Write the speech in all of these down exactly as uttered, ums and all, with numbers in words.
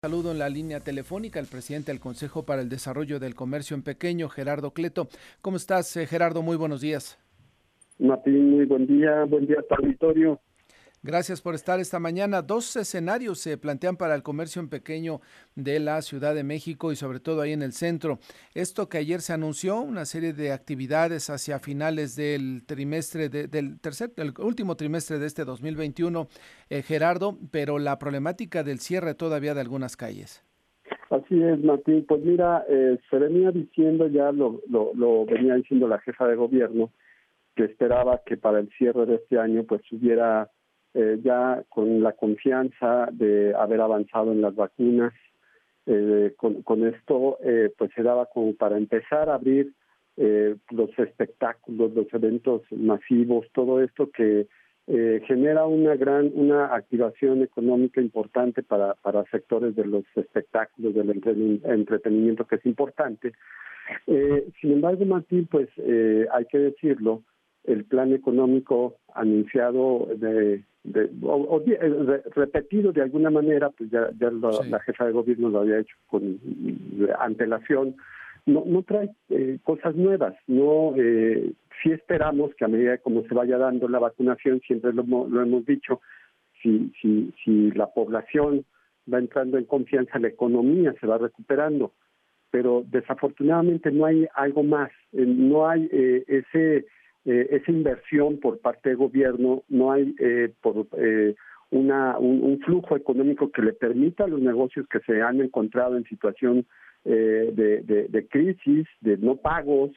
Saludo en la línea telefónica al presidente del Consejo para el Desarrollo del Comercio en Pequeño, Gerardo Cleto. ¿Cómo estás, eh, Gerardo? Muy buenos días. Martín, muy buen día, buen día a tu auditorio. Gracias por estar esta mañana. Dos escenarios se plantean para el comercio en pequeño de la Ciudad de México y sobre todo ahí en el centro. Esto que ayer se anunció, una serie de actividades hacia finales del trimestre, de, del tercer, del último trimestre de este dos mil veintiuno, eh, Gerardo, pero la problemática del cierre todavía de algunas calles. Así es, Martín. Pues mira, eh, se venía diciendo, ya lo, lo, lo venía diciendo la jefa de gobierno, que esperaba que para el cierre de este año pues hubiera eh, ya con la confianza de haber avanzado en las vacunas, eh, con, con esto eh, pues se daba como para empezar a abrir eh, los espectáculos, los eventos masivos, todo esto que eh, genera una gran, una activación económica importante para, para sectores de los espectáculos, del entretenimiento, que es importante. Eh, sin embargo, Martín, pues eh, hay que decirlo, el plan económico anunciado de, de, o, o de, de, repetido de alguna manera, pues ya, ya lo, sí. La jefa de gobierno lo había hecho con antelación, no, no trae eh, cosas nuevas. No, eh, sí esperamos que a medida como se vaya dando la vacunación, siempre lo, lo hemos dicho, si, si, si la población va entrando en confianza, la economía se va recuperando, pero desafortunadamente no hay algo más, eh, no hay eh, ese Eh, esa inversión por parte del gobierno, no hay eh, por eh, una un, un flujo económico que le permita a los negocios que se han encontrado en situación eh, de, de, de crisis, de no pagos,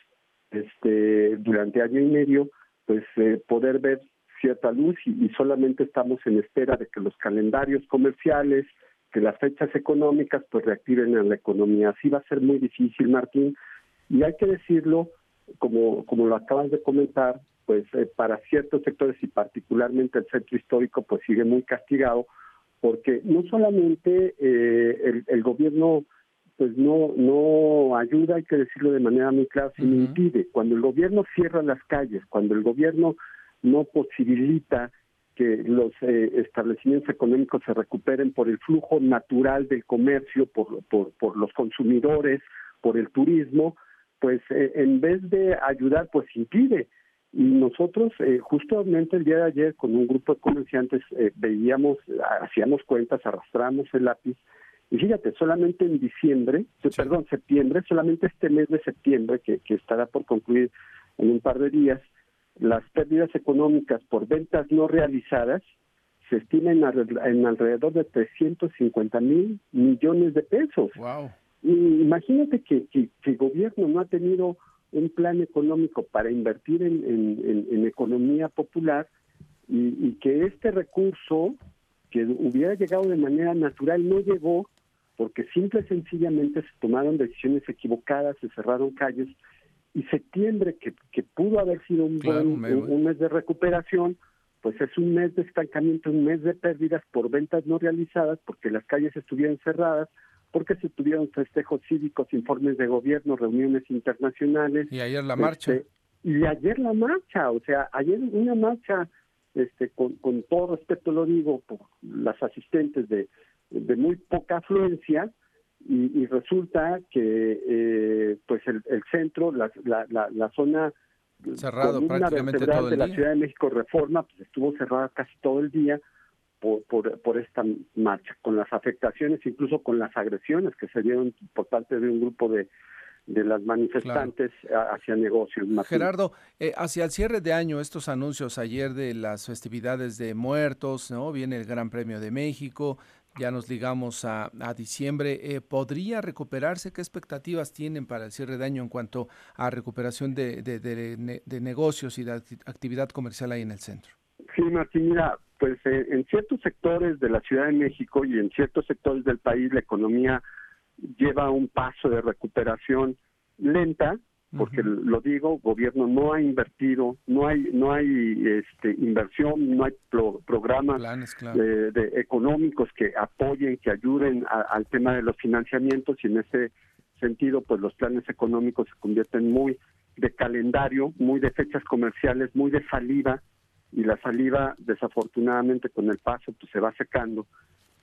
este durante año y medio, pues eh, poder ver cierta luz y, y solamente estamos en espera de que los calendarios comerciales, que las fechas económicas, pues reactiven a la economía. Así va a ser muy difícil, Martín, y hay que decirlo, como como lo acabas de comentar, pues eh, para ciertos sectores y particularmente el centro histórico pues sigue muy castigado, porque no solamente eh, el, el gobierno pues no no ayuda, hay que decirlo de manera muy clara, sino uh-huh. impide. Cuando el gobierno cierra las calles, cuando el gobierno no posibilita que los eh, establecimientos económicos se recuperen por el flujo natural del comercio, por por por los consumidores, por el turismo, pues eh, en vez de ayudar, pues impide. Y nosotros eh, justamente el día de ayer con un grupo de comerciantes eh, veíamos, hacíamos cuentas, arrastramos el lápiz, y fíjate, solamente en diciembre, sí. perdón, septiembre, solamente este mes de septiembre, que, que estará por concluir en un par de días, las pérdidas económicas por ventas no realizadas se estiman en, en alrededor de trescientos cincuenta mil millones de pesos. Wow. Y imagínate que, que, que el gobierno no ha tenido un plan económico para invertir en, en, en, en economía popular y, y que este recurso que hubiera llegado de manera natural no llegó porque simple y sencillamente se tomaron decisiones equivocadas, se cerraron calles, y septiembre, que, que pudo haber sido un, claro, buen, un, un mes de recuperación, pues es un mes de estancamiento, un mes de pérdidas por ventas no realizadas, porque las calles estuvieron cerradas, porque se tuvieron festejos cívicos, informes de gobierno, reuniones internacionales. Y ayer la marcha. Este, y ayer la marcha, o sea, ayer una marcha, este, con, con todo respeto lo digo, por las asistentes de, de muy poca afluencia, y, y resulta que eh, pues el, el centro, la, la, la, la zona cerrado prácticamente todo el de la día. Ciudad de México Reforma, pues estuvo cerrada casi todo el día, Por, por, por esta marcha, con las afectaciones, incluso con las agresiones que se dieron por parte de un grupo de, de las manifestantes claro. hacia negocios. Martín. Gerardo, eh, hacia el cierre de año, estos anuncios ayer de las festividades de muertos, ¿no? Viene el Gran Premio de México, ya nos ligamos a, a diciembre, eh, ¿podría recuperarse? ¿Qué expectativas tienen para el cierre de año en cuanto a recuperación de, de, de, de negocios y de actividad comercial ahí en el centro? Sí, Martín, mira, pues eh, en ciertos sectores de la Ciudad de México y en ciertos sectores del país la economía lleva un paso de recuperación lenta, porque uh-huh. lo digo, gobierno no ha invertido, no hay no hay este inversión, no hay pro, programas Planes, claro. de, de económicos que apoyen, que ayuden a, al tema de los financiamientos, y en ese sentido pues los planes económicos se convierten muy de calendario, muy de fechas comerciales, muy de saliva, y la saliva desafortunadamente con el paso pues se va secando.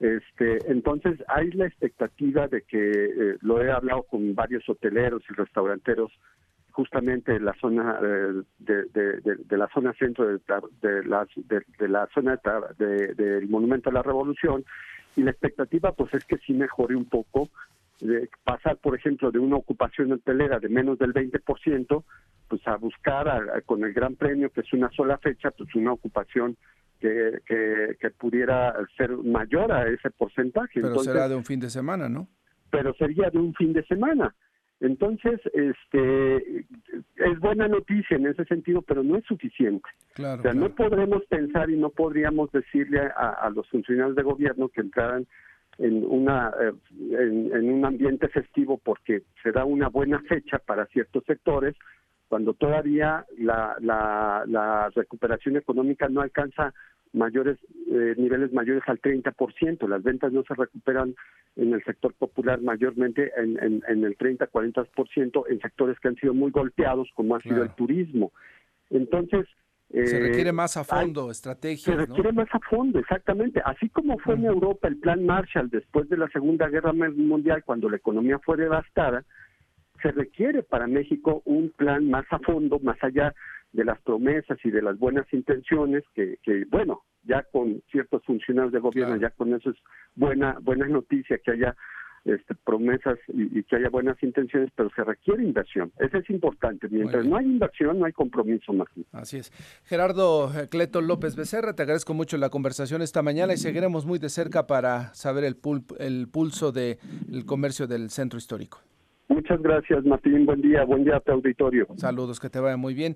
Este, entonces hay la expectativa de que, eh, lo he hablado con varios hoteleros y restauranteros, justamente en la zona eh, de, de, de, de la zona centro de, de, la, de, de la zona de, de, del Monumento a la Revolución, y la expectativa pues es que sí mejore un poco, de pasar por ejemplo de una ocupación hotelera de menos del veinte por ciento, pues a buscar a, a, con el Gran Premio, que es una sola fecha, pues una ocupación que, que, que pudiera ser mayor a ese porcentaje. Pero Entonces, será de un fin de semana, ¿no? Pero sería de un fin de semana. Entonces, este, es buena noticia en ese sentido, pero no es suficiente. Claro, o sea, claro. no podremos pensar y no podríamos decirle a, a los funcionarios de gobierno que entraran en una eh, en, en un ambiente festivo porque será una buena fecha para ciertos sectores, cuando todavía la, la, la recuperación económica no alcanza mayores eh, niveles mayores al treinta por ciento. Las ventas no se recuperan en el sector popular mayormente en, en, en el treinta a cuarenta por ciento, en sectores que han sido muy golpeados, como ha Claro. sido el turismo. Entonces, eh, se requiere más a fondo, hay, estrategias, Se requiere ¿no? más a fondo, exactamente. Así como fue en Europa el Plan Marshall después de la Segunda Guerra Mundial, cuando la economía fue devastada, se requiere para México un plan más a fondo, más allá de las promesas y de las buenas intenciones, que, que bueno, ya con ciertos funcionarios de gobierno, claro. ya con eso es buena, buena noticia que haya este, promesas y, y que haya buenas intenciones, pero se requiere inversión. Eso es importante. Mientras no hay inversión, no hay compromiso más. Así es. Gerardo Cleto López Becerra, te agradezco mucho la conversación esta mañana y seguiremos muy de cerca para saber el, pul el pulso del comercio del centro histórico. Muchas gracias, Martín. Buen día, buen día a tu auditorio. Saludos, que te vaya muy bien.